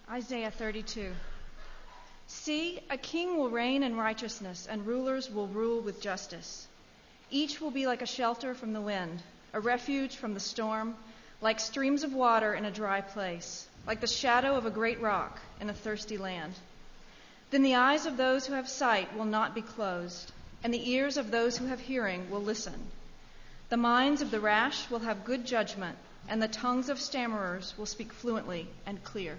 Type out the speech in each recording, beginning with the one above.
Isaiah 32. See, a king will reign in righteousness, and rulers will rule with justice. Each will be like a shelter from the wind, a refuge from the storm, like streams of water in a dry place, like the shadow of a great rock in a thirsty land. Then the eyes of those who have sight will not be closed, and the ears of those who have hearing will listen. The minds of the rash will have good judgment, and the tongues of stammerers will speak fluently and clear.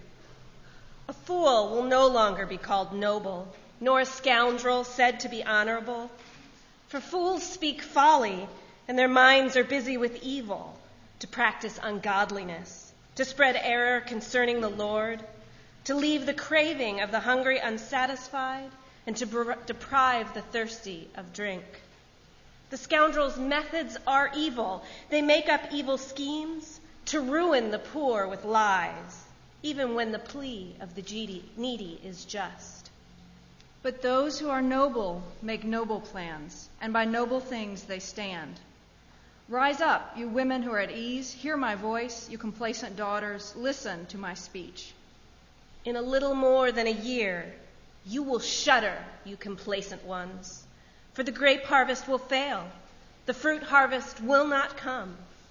A fool will no longer be called noble, nor a scoundrel said to be honorable. For fools speak folly, and their minds are busy with evil, to practice ungodliness, to spread error concerning the Lord, to leave the craving of the hungry unsatisfied, and to deprive the thirsty of drink. The scoundrel's methods are evil. They make up evil schemes to ruin the poor with lies, even when the plea of the needy is just. But those who are noble make noble plans, and by noble things they stand. Rise up, you women who are at ease, hear my voice, you complacent daughters, listen to my speech. In a little more than a year, you will shudder, you complacent ones, for the grape harvest will fail, the fruit harvest will not come.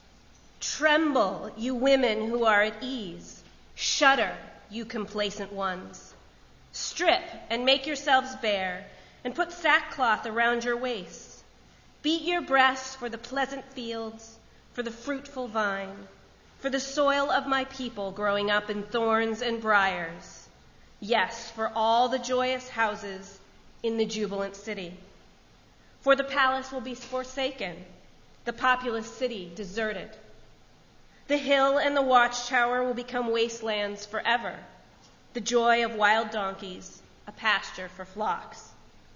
Tremble, you women who are at ease. Shudder, you complacent ones. Strip and make yourselves bare, and put sackcloth around your waists. Beat your breasts for the pleasant fields, for the fruitful vine, for the soil of my people growing up in thorns and briars. Yes, for all the joyous houses in the jubilant city. For the palace will be forsaken, the populous city deserted. The hill and the watchtower will become wastelands forever, the joy of wild donkeys, a pasture for flocks.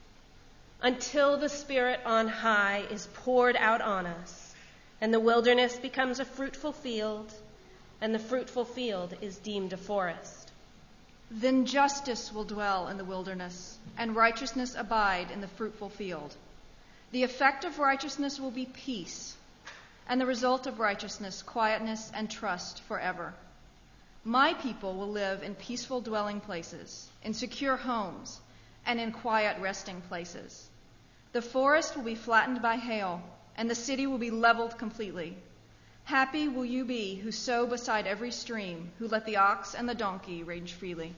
Until the Spirit on high is poured out on us, and the wilderness becomes a fruitful field, and the fruitful field is deemed a forest. Then justice will dwell in the wilderness, and righteousness abide in the fruitful field. The effect of righteousness will be peace, and the result of righteousness, quietness and trust forever. My people will live in peaceful dwelling places, in secure homes, and in quiet resting places. The forest will be flattened by hail, and the city will be leveled completely. Happy will you be who sow beside every stream, who let the ox and the donkey range freely.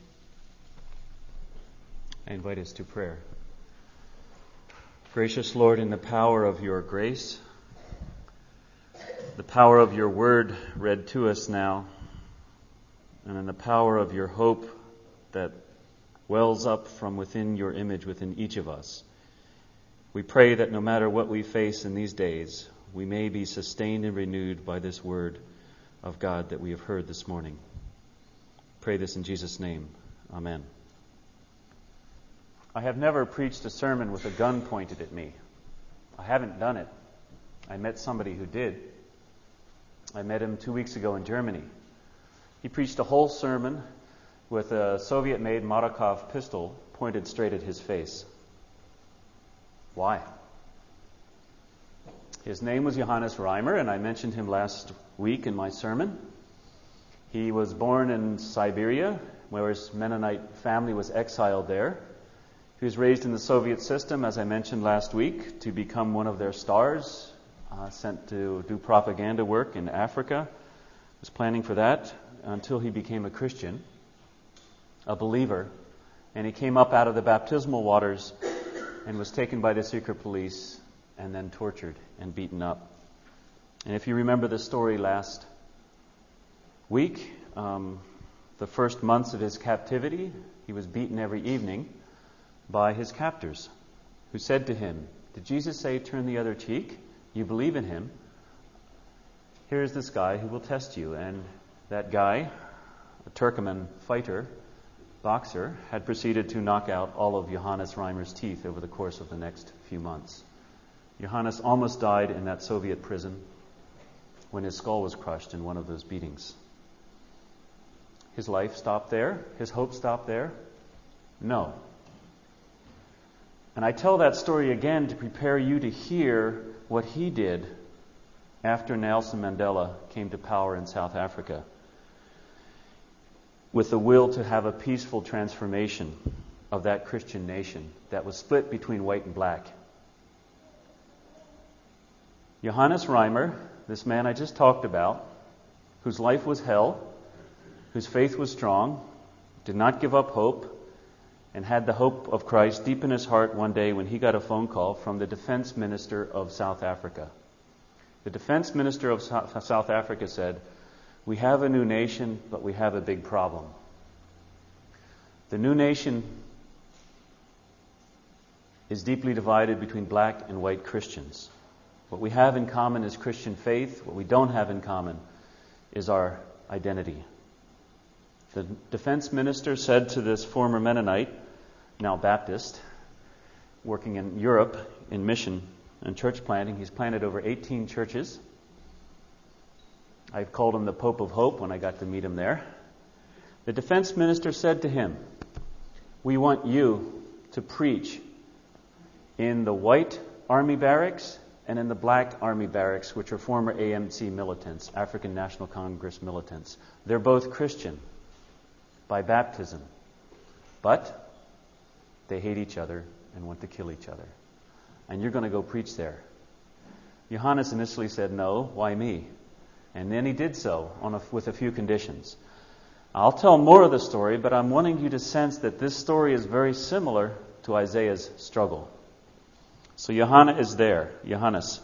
I invite us to prayer. Gracious Lord, in the power of your grace, the power of your word read to us now, and in the power of your hope that wells up from within your image within each of us, we pray that no matter what we face in these days, we may be sustained and renewed by this word of God that we have heard this morning. Pray this in Jesus' name. Amen. I have never preached a sermon with a gun pointed at me. I haven't done it. I met somebody who did. I met him 2 weeks ago in Germany. He preached a whole sermon with a Soviet-made Markov pistol pointed straight at his face. Why? His name was Johannes Reimer, and I mentioned him last week in my sermon. He was born in Siberia, where his Mennonite family was exiled there. He was raised in the Soviet system, as I mentioned last week, to become one of their stars, sent to do propaganda work in Africa. Was planning for that until he became a Christian, a believer, and he came up out of the baptismal waters and was taken by the secret police and then tortured and beaten up. And if you remember the story last week, the first months of his captivity, he was beaten every evening by his captors, who said to him, "Did Jesus say, 'Turn the other cheek'? You believe in him. Here's this guy who will test you." And that guy, a Turkoman fighter, boxer, had proceeded to knock out all of Johannes Reimer's teeth over the course of the next few months. Johannes almost died in that Soviet prison when his skull was crushed in one of those beatings. His life stopped there? His hope stopped there? No. And I tell that story again to prepare you to hear what he did after Nelson Mandela came to power in South Africa. with the will to have a peaceful transformation of that Christian nation that was split between white and black. Johannes Reimer, this man I just talked about, whose life was hell, whose faith was strong, did not give up hope, and had the hope of Christ deep in his heart one day when he got a phone call from the defense minister of South Africa. The defense minister of South Africa said, "We have a new nation, but we have a big problem. The new nation is deeply divided between black and white Christians. What we have in common is Christian faith. What we don't have in common is our identity." The defense minister said to this former Mennonite, now Baptist, working in Europe in mission and church planting. He's planted over 18 churches. I've called him the Pope of Hope when I got to meet him there. The defense minister said to him, "We want you to preach in the white army barracks and in the black army barracks, which are former ANC militants, African National Congress militants. They're both Christian by baptism, but they hate each other and want to kill each other. And you're going to go preach there." Johannes initially said, "No, why me?" And then he did so with a few conditions. I'll tell more of the story, but I'm wanting you to sense that this story is very similar to Isaiah's struggle. So Johannes is there. Johannes.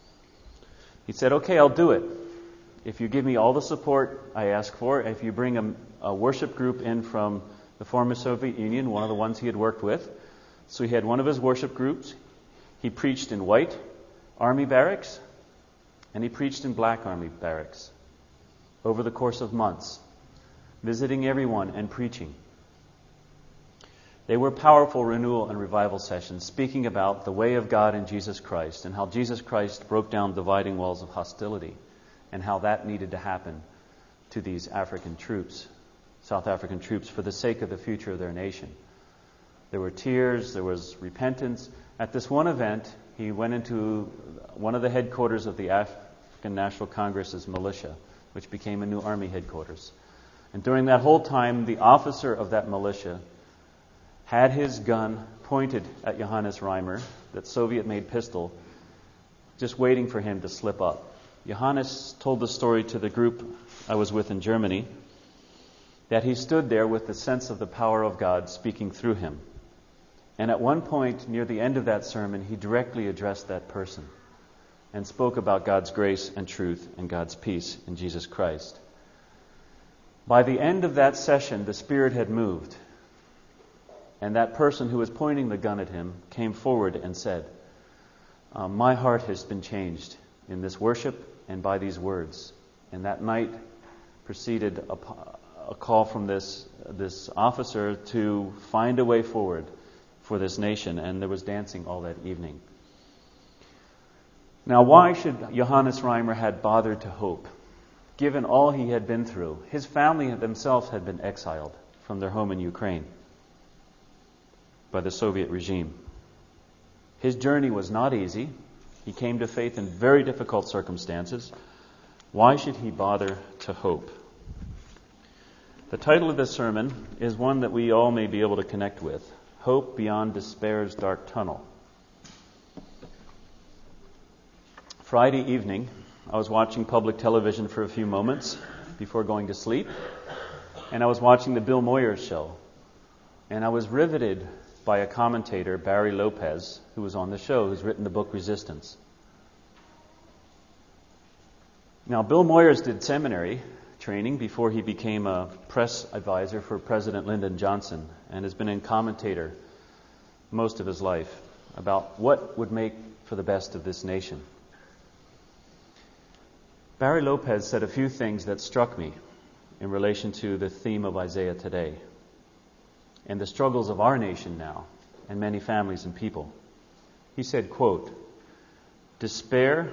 He said, "Okay, I'll do it. If you give me all the support I ask for, if you bring a worship group in from the former Soviet Union, one of the ones he had worked with." So he had one of his worship groups. He preached in white army barracks, and he preached in black army barracks over the course of months, visiting everyone and preaching. They were powerful renewal and revival sessions, speaking about the way of God in Jesus Christ and how Jesus Christ broke down dividing walls of hostility and how that needed to happen to these African troops, South African troops, for the sake of the future of their nation. There were tears, there was repentance. At this one event, he went into one of the headquarters of the African National Congress's militia, which became a new army headquarters. And during that whole time, the officer of that militia had his gun pointed at Johannes Reimer, that Soviet-made pistol, just waiting for him to slip up. Johannes told the story to the group I was with in Germany, that he stood there with the sense of the power of God speaking through him. And at one point, near the end of that sermon, he directly addressed that person and spoke about God's grace and truth and God's peace in Jesus Christ. By the end of that session, the Spirit had moved. And that person who was pointing the gun at him came forward and said, "My heart has been changed in this worship and by these words." And that night preceded a call from this officer to find a way forward for this nation, and there was dancing all that evening. Now, why should Johannes Reimer had bothered to hope, given all he had been through? His family themselves had been exiled from their home in Ukraine by the Soviet regime. His journey was not easy. He came to faith in very difficult circumstances. Why should he bother to hope? The title of this sermon is one that we all may be able to connect with: Hope Beyond Despair's Dark Tunnel. Friday evening, I was watching public television for a few moments before going to sleep, and I was watching the Bill Moyers show. And I was riveted by a commentator, Barry Lopez, who was on the show, who's written the book Resistance. Now, Bill Moyers did seminary training before he became a press advisor for President Lyndon Johnson, and has been a commentator most of his life about what would make for the best of this nation. Barry Lopez said a few things that struck me in relation to the theme of Isaiah today and the struggles of our nation now and many families and people. He said, quote, "Despair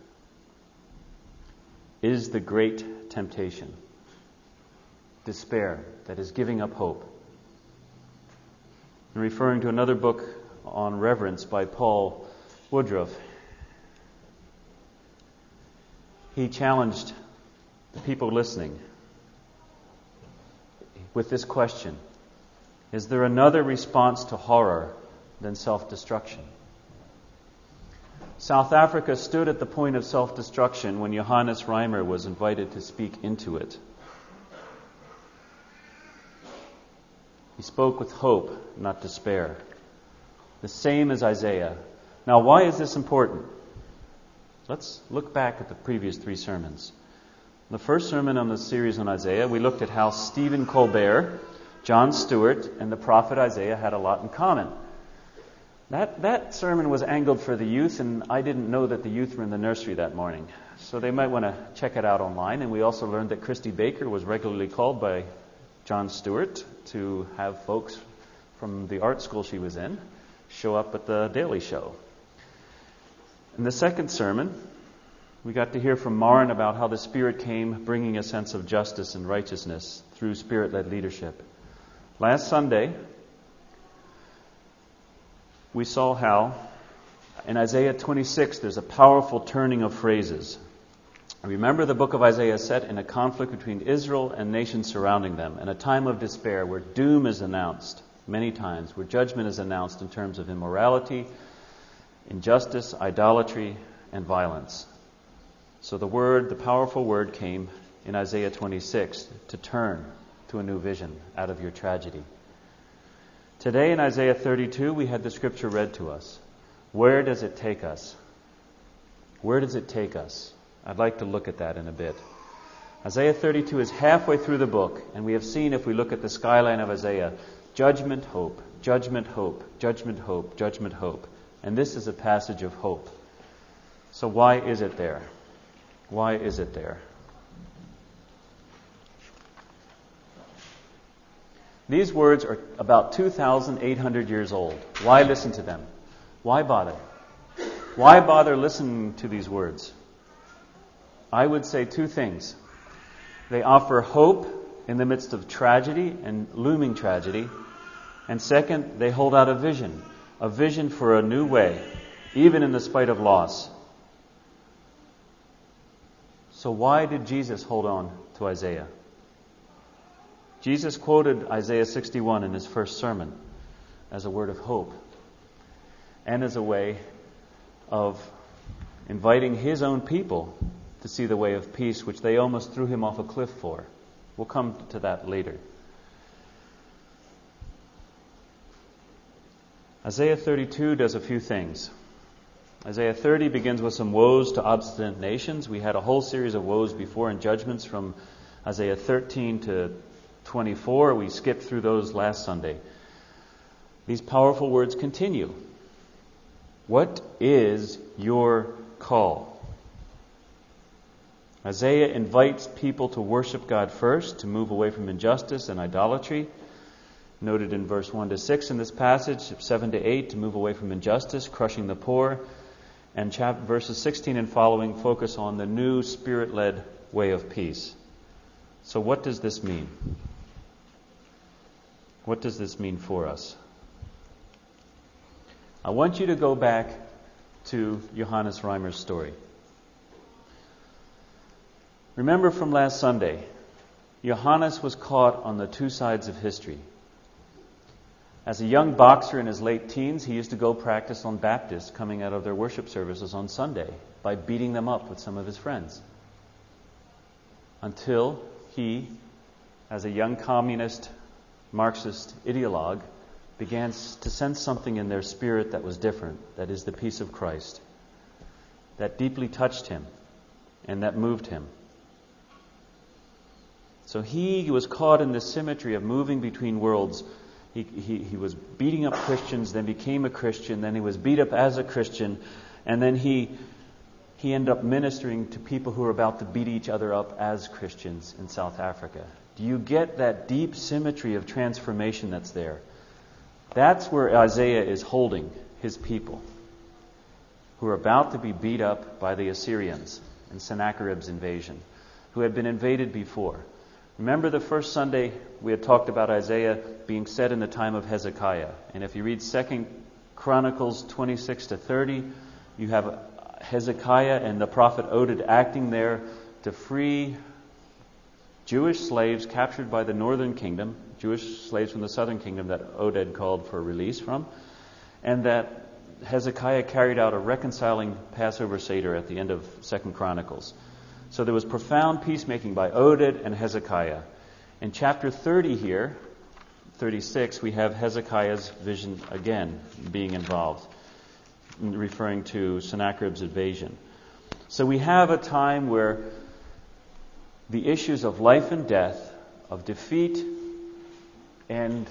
is the great temptation." Despair, that is giving up hope. And referring to another book on reverence by Paul Woodruff, he challenged the people listening. with this question: is there another response to horror than self-destruction? South Africa stood at the point of self-destruction when Johannes Reimer was invited to speak into it. He spoke with hope, not despair. The same as Isaiah. Now, why is this important? Let's look back at the previous 3 sermons. The first sermon on the series on Isaiah, we looked at how Stephen Colbert, John Stewart, and the prophet Isaiah had a lot in common. That sermon was angled for the youth, and I didn't know that the youth were in the nursery that morning. So they might want to check it out online. And we also learned that Christy Baker was regularly called by John Stewart to have folks from the art school she was in show up at the Daily Show. In the second sermon, we got to hear from Maren about how the Spirit came bringing a sense of justice and righteousness through Spirit-led leadership. Last Sunday, we saw how in Isaiah 26 there's a powerful turning of phrases. Remember, the book of Isaiah is set in a conflict between Israel and nations surrounding them, in a time of despair where doom is announced many times, where judgment is announced in terms of immorality, injustice, idolatry, and violence. So the powerful word came in Isaiah 26 to turn to a new vision out of your tragedy. Today in Isaiah 32, we had the scripture read to us. Where does it take us? Where does it take us? I'd like to look at that in a bit. Isaiah 32 is halfway through the book, and we have seen, if we look at the skyline of Isaiah, judgment, hope, judgment, hope, judgment, hope, judgment, hope. And this is a passage of hope. So why is it there? Why is it there? These words are about 2,800 years old. Why listen to them? Why bother? Why bother listening to these words? I would say 2 things. They offer hope in the midst of tragedy and looming tragedy. And second, they hold out a vision for a new way, even in the spite of loss. So why did Jesus hold on to Isaiah? Jesus quoted Isaiah 61 in his first sermon as a word of hope and as a way of inviting his own people to see the way of peace, which they almost threw him off a cliff for. We'll come to that later. Isaiah 32 does a few things. Isaiah 30 begins with some woes to obstinate nations. We had a whole series of woes before and judgments from Isaiah 13 to 24. We skipped through those last Sunday. These powerful words continue. What is your call? Isaiah invites people to worship God first, to move away from injustice and idolatry. Noted in verse 1 to 6 in this passage, 7 to 8, to move away from injustice, crushing the poor. And verses 16 and following focus on the new Spirit-led way of peace. So what does this mean? What does this mean for us? I want you to go back to Johannes Reimer's story. Remember from last Sunday, Johannes was caught on the 2 sides of history. As a young boxer in his late teens, he used to go practice on Baptists coming out of their worship services on Sunday by beating them up with some of his friends. Until he, as a young communist, Marxist ideologue, began to sense something in their spirit that was different, that is the peace of Christ, that deeply touched him and that moved him. So he was caught in this symmetry of moving between worlds. He was beating up Christians, then became a Christian, then he was beat up as a Christian, and then he ended up ministering to people who were about to beat each other up as Christians in South Africa. Do you get that deep symmetry of transformation that's there? That's where Isaiah is holding his people, who are about to be beat up by the Assyrians in Sennacherib's invasion, who had been invaded before. Remember the first Sunday we had talked about Isaiah being set in the time of Hezekiah. And if you read 2 Chronicles 26 to 30, you have Hezekiah and the prophet Oded acting there to free Jewish slaves captured by the northern kingdom, Jewish slaves from the southern kingdom that Oded called for release from, and that Hezekiah carried out a reconciling Passover Seder at the end of 2 Chronicles. So there was profound peacemaking by Oded and Hezekiah. In chapter 30 here, 36, we have Hezekiah's vision again being involved, referring to Sennacherib's invasion. So we have a time where the issues of life and death, of defeat and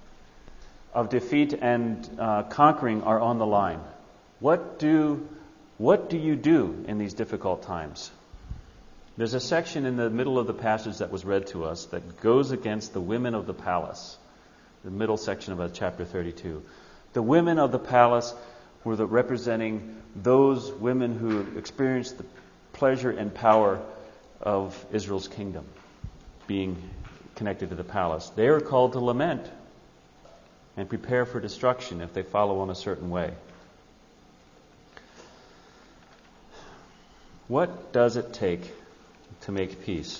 conquering are on the line. What do you do in these difficult times? There's a section in the middle of the passage that was read to us that goes against the women of the palace. The middle section of chapter 32. The women of the palace were representing those women who experienced the pleasure and power of Israel's kingdom, being connected to the palace. They are called to lament and prepare for destruction if they follow on a certain way. What does it take to make peace?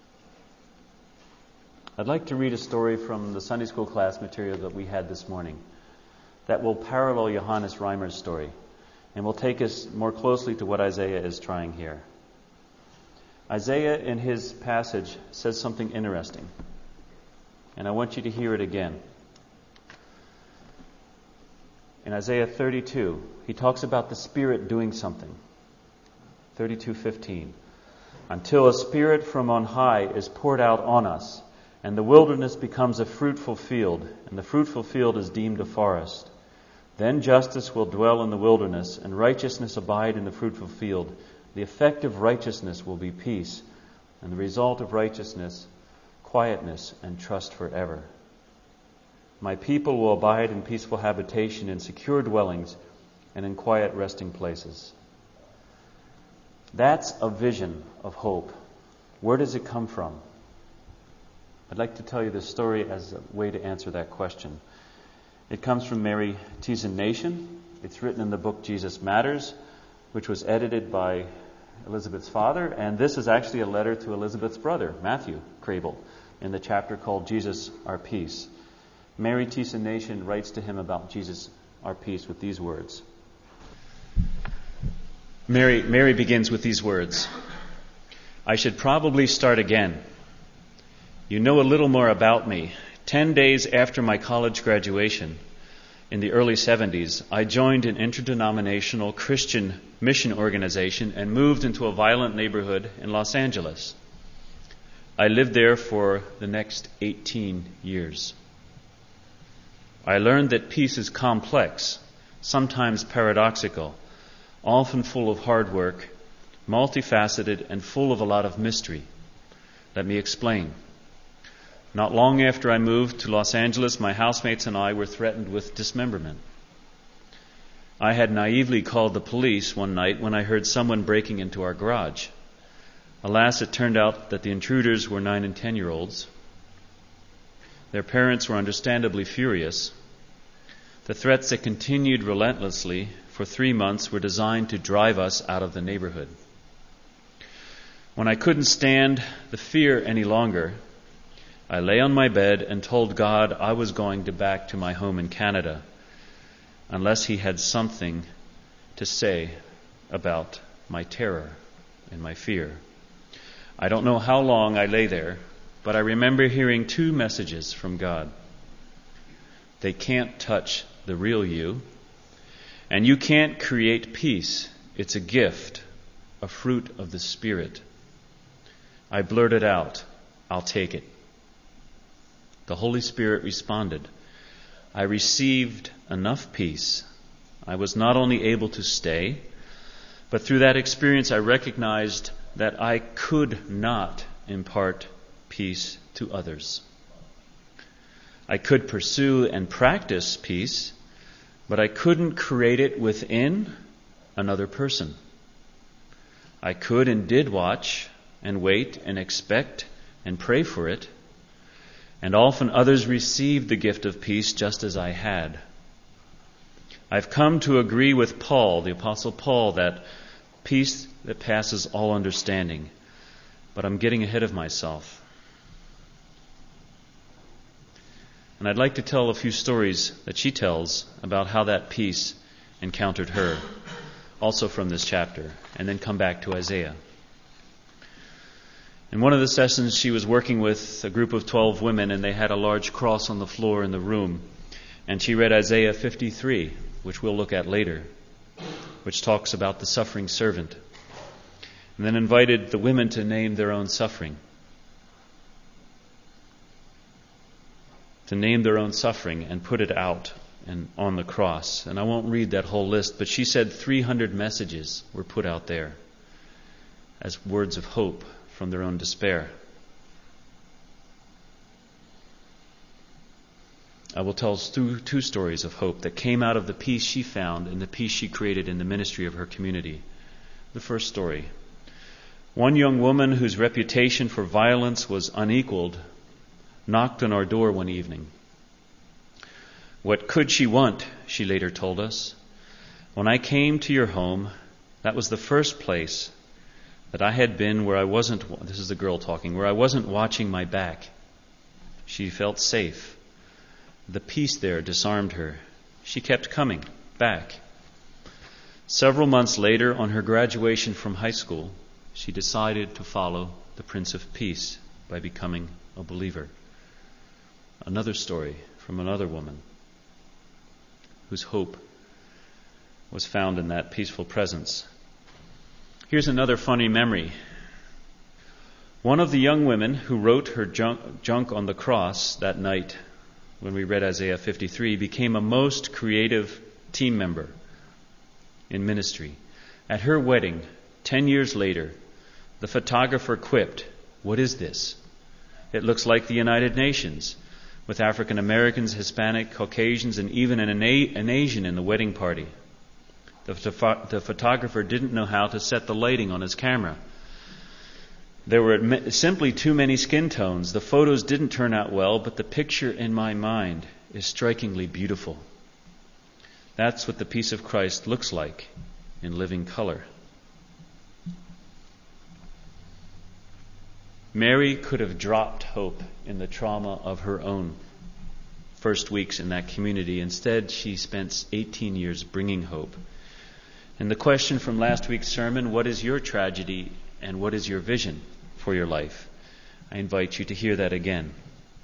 I'd like to read a story from the Sunday school class material that we had this morning that will parallel Johannes Reimer's story and will take us more closely to what Isaiah is trying here. Isaiah, in his passage, says something interesting, and I want you to hear it again. In Isaiah 32, he talks about the Spirit doing something. 32:15. Until a Spirit from on high is poured out on us, and the wilderness becomes a fruitful field, and the fruitful field is deemed a forest. Then justice will dwell in the wilderness, and righteousness abide in the fruitful field. The effect of righteousness will be peace, and the result of righteousness, quietness and trust forever. My people will abide in peaceful habitation, in secure dwellings, and in quiet resting places. That's a vision of hope. Where does it come from? I'd like to tell you this story as a way to answer that question. It comes from Mary Tieson Nation. It's written in the book Jesus Matters, which was edited by Elizabeth's father, and this is actually a letter to Elizabeth's brother, Matthew Crable, in the chapter called Jesus Our Peace. Mary Tieson Nation writes to him about Jesus Our Peace with these words. Mary begins with these words. I should probably start again. You know a little more about me. 10 days after my college graduation, in the early 70s, I joined an interdenominational Christian mission organization and moved into a violent neighborhood in Los Angeles. I lived there for the next 18 years. I learned that peace is complex, sometimes paradoxical, often full of hard work, multifaceted, and full of a lot of mystery. Let me explain. Not long after I moved to Los Angeles, my housemates and I were threatened with dismemberment. I had naively called the police one night when I heard someone breaking into our garage. Alas, it turned out that the intruders were 9 and 10-year-olds. Their parents were understandably furious. The threats that continued relentlessly for 3 months were designed to drive us out of the neighborhood. When I couldn't stand the fear any longer, I lay on my bed and told God I was going back to my home in Canada unless He had something to say about my terror and my fear. I don't know how long I lay there, but I remember hearing 2 messages from God. They can't touch the real you, and you can't create peace. It's a gift, a fruit of the Spirit. I blurted out, I'll take it. The Holy Spirit responded. I received enough peace. I was not only able to stay, but through that experience I recognized that I could not impart peace to others. I could pursue and practice peace, but I couldn't create it within another person. I could and did watch and wait and expect and pray for it, and often others received the gift of peace just as I had. I've come to agree with Paul, the Apostle Paul, that peace that passes all understanding. But I'm getting ahead of myself. And I'd like to tell a few stories that she tells about how that peace encountered her, also from this chapter, and then come back to Isaiah. In one of the sessions, she was working with a group of 12 women, and they had a large cross on the floor in the room. And she read Isaiah 53, which we'll look at later, which talks about the suffering servant. And then invited the women to name their own suffering. To name their own suffering and put it out and on the cross. And I won't read that whole list, but she said 300 messages were put out there as words of hope from their own despair. I will tell two stories of hope that came out of the peace she found and the peace she created in the ministry of her community. The first story. One young woman whose reputation for violence was unequaled knocked on our door one evening. What could she want, she later told us. When I came to your home, that was the first place that I had been where I wasn't, this is the girl talking, where I wasn't watching my back. She felt safe. The peace there disarmed her. She kept coming back. Several months later, on her graduation from high school, she decided to follow the Prince of Peace by becoming a believer. Another story from another woman whose hope was found in that peaceful presence. Here's another funny memory. One of the young women who wrote her junk on the cross that night when we read Isaiah 53 became a most creative team member in ministry. At her wedding, 10 years later, the photographer quipped, "What is this? It looks like the United Nations, with African Americans, Hispanic, Caucasians, and even an Asian in the wedding party." The photographer didn't know how to set the lighting on his camera. There were simply too many skin tones. The photos didn't turn out well, but the picture in my mind is strikingly beautiful. That's what the peace of Christ looks like in living color. Mary could have dropped hope in the trauma of her own first weeks in that community. Instead, she spent 18 years bringing hope. And the question from last week's sermon, what is your tragedy and what is your vision for your life? I invite you to hear that again.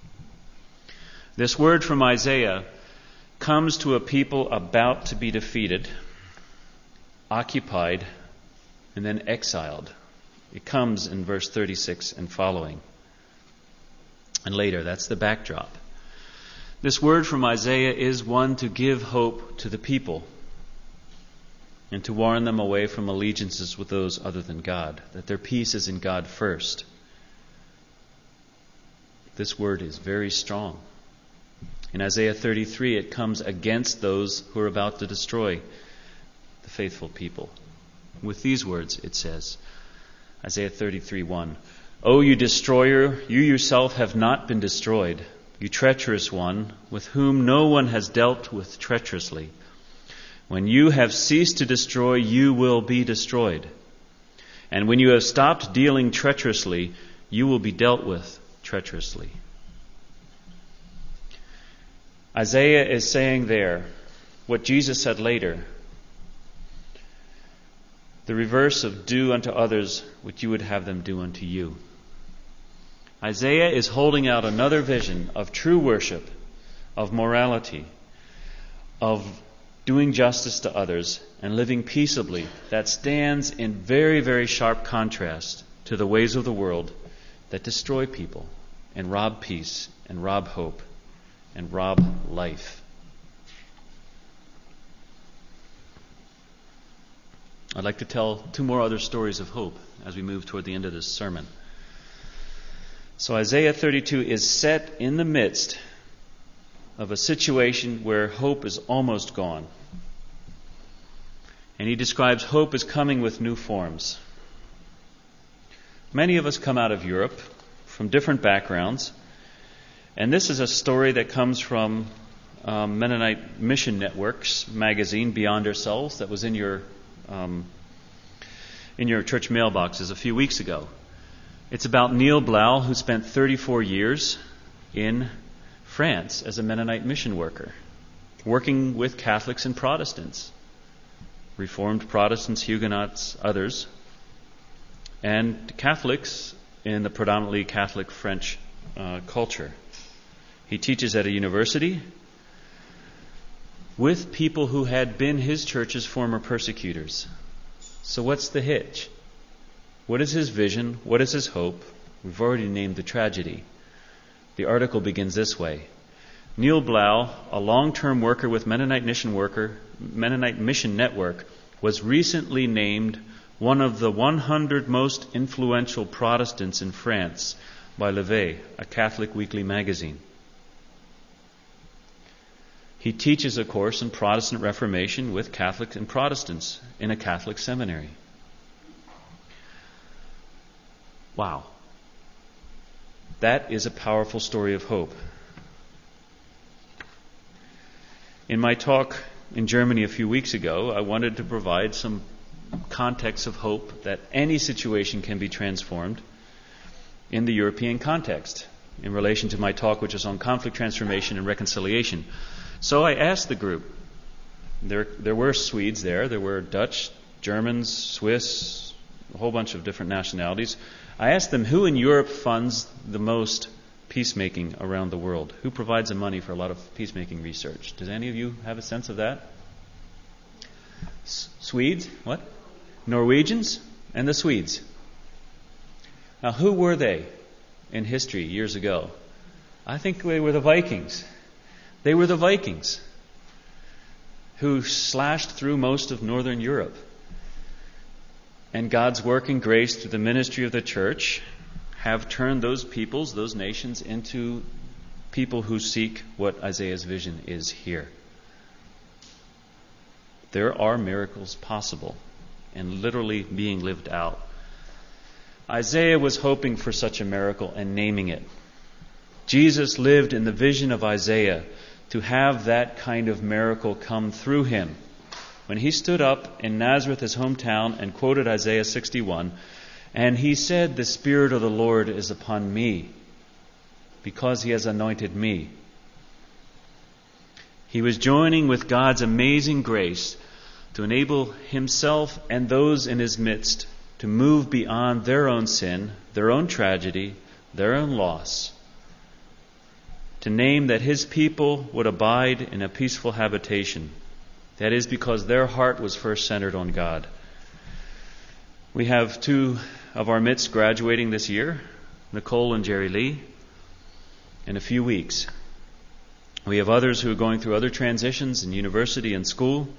This word from Isaiah comes to a people about to be defeated, occupied, and then exiled. It comes in verse 36 and following. And later, that's the backdrop. This word from Isaiah is one to give hope to the people and to warn them away from allegiances with those other than God, that their peace is in God first. This word is very strong. In Isaiah 33, it comes against those who are about to destroy the faithful people. With these words, it says, Isaiah 33:1, "O you destroyer, you yourself have not been destroyed, you treacherous one, with whom no one has dealt with treacherously. When you have ceased to destroy, you will be destroyed. And when you have stopped dealing treacherously, you will be dealt with treacherously." Isaiah is saying there what Jesus said later. The reverse of do unto others what you would have them do unto you. Isaiah is holding out another vision of true worship, of morality, of doing justice to others and living peaceably, that stands in very, very sharp contrast to the ways of the world that destroy people and rob peace and rob hope and rob life. I'd like to tell two more other stories of hope as we move toward the end of this sermon. So Isaiah 32 is set in the midst of a situation where hope is almost gone. And he describes hope as coming with new forms. Many of us come out of Europe from different backgrounds, and this is a story that comes from Mennonite Mission Network's magazine, Beyond Ourselves, that was in your church mailboxes a few weeks ago. It's about Neil Blau, who spent 34 years in France as a Mennonite mission worker, working with Catholics and Protestants, Reformed Protestants, Huguenots, others, and Catholics in the predominantly Catholic French culture. He teaches at a university with people who had been his church's former persecutors. So what's the hitch? What is his vision? What is his hope? We've already named the tragedy. The article begins this way. Neil Blau, a long-term worker with Mennonite Mission Network, was recently named one of the 100 most influential Protestants in France by Levé, a Catholic weekly magazine. He teaches a course in Protestant Reformation with Catholics and Protestants in a Catholic seminary. Wow. That is a powerful story of hope. In my talk in Germany a few weeks ago, I wanted to provide some context of hope that any situation can be transformed in the European context in relation to my talk, which is on conflict transformation and reconciliation. So I asked the group, there were Swedes there were Dutch, Germans, Swiss, a whole bunch of different nationalities. I asked them who in Europe funds the most peacemaking around the world? Who provides the money for a lot of peacemaking research? Does any of you have a sense of that? Swedes? What? Norwegians and the Swedes. Now, who were they in history years ago? I think they were the Vikings. They were the Vikings who slashed through most of northern Europe. And God's work and grace through the ministry of the church have turned those peoples, those nations, into people who seek what Isaiah's vision is here. There are miracles possible and literally being lived out. Isaiah was hoping for such a miracle and naming it. Jesus lived in the vision of Isaiah to have that kind of miracle come through him. When he stood up in Nazareth, his hometown, and quoted Isaiah 61, and he said, "The Spirit of the Lord is upon me, because he has anointed me." He was joining with God's amazing grace to enable himself and those in his midst to move beyond their own sin, their own tragedy, their own loss, to name that his people would abide in a peaceful habitation. That is because their heart was first centered on God. We have two of our midst graduating this year, Nicole and Jerry Lee, in a few weeks. We have others who are going through other transitions in university and school.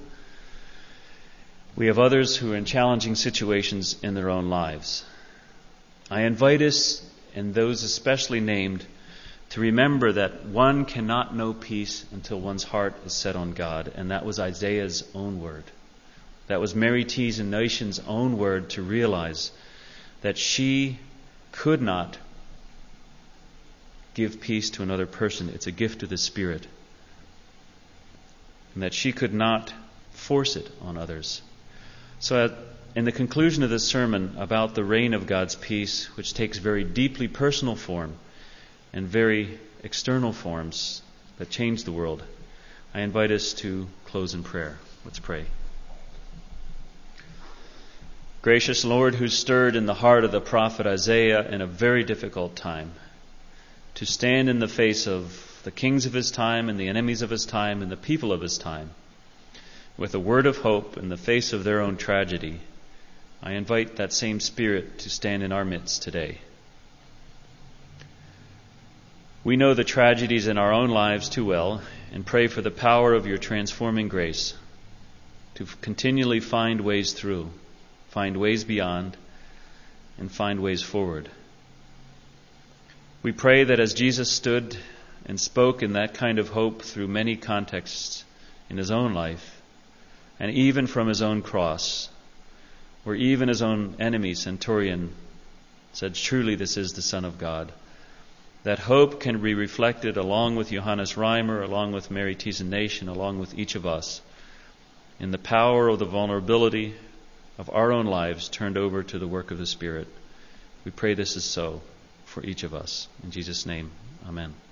We have others who are in challenging situations in their own lives. I invite us, and those especially named, to remember that one cannot know peace until one's heart is set on God. And that was Isaiah's own word. That was Mary Tees and Nation's own word to realize that she could not give peace to another person. It's a gift of the Spirit. And that she could not force it on others. So in the conclusion of this sermon about the reign of God's peace, which takes very deeply personal form and very external forms that change the world, I invite us to close in prayer. Let's pray. Gracious Lord, who stirred in the heart of the prophet Isaiah in a very difficult time to stand in the face of the kings of his time and the enemies of his time and the people of his time with a word of hope in the face of their own tragedy, I invite that same Spirit to stand in our midst today. We know the tragedies in our own lives too well and pray for the power of your transforming grace to continually find ways through, find ways beyond, and find ways forward. We pray that as Jesus stood and spoke in that kind of hope through many contexts in his own life, and even from his own cross, where even his own enemy, Centurion, said, "Truly this is the Son of God," that hope can be reflected along with Johannes Reimer, along with Mary Tees Nation, along with each of us, in the power of the vulnerability of our own lives turned over to the work of the Spirit. We pray this is so for each of us. In Jesus' name, amen.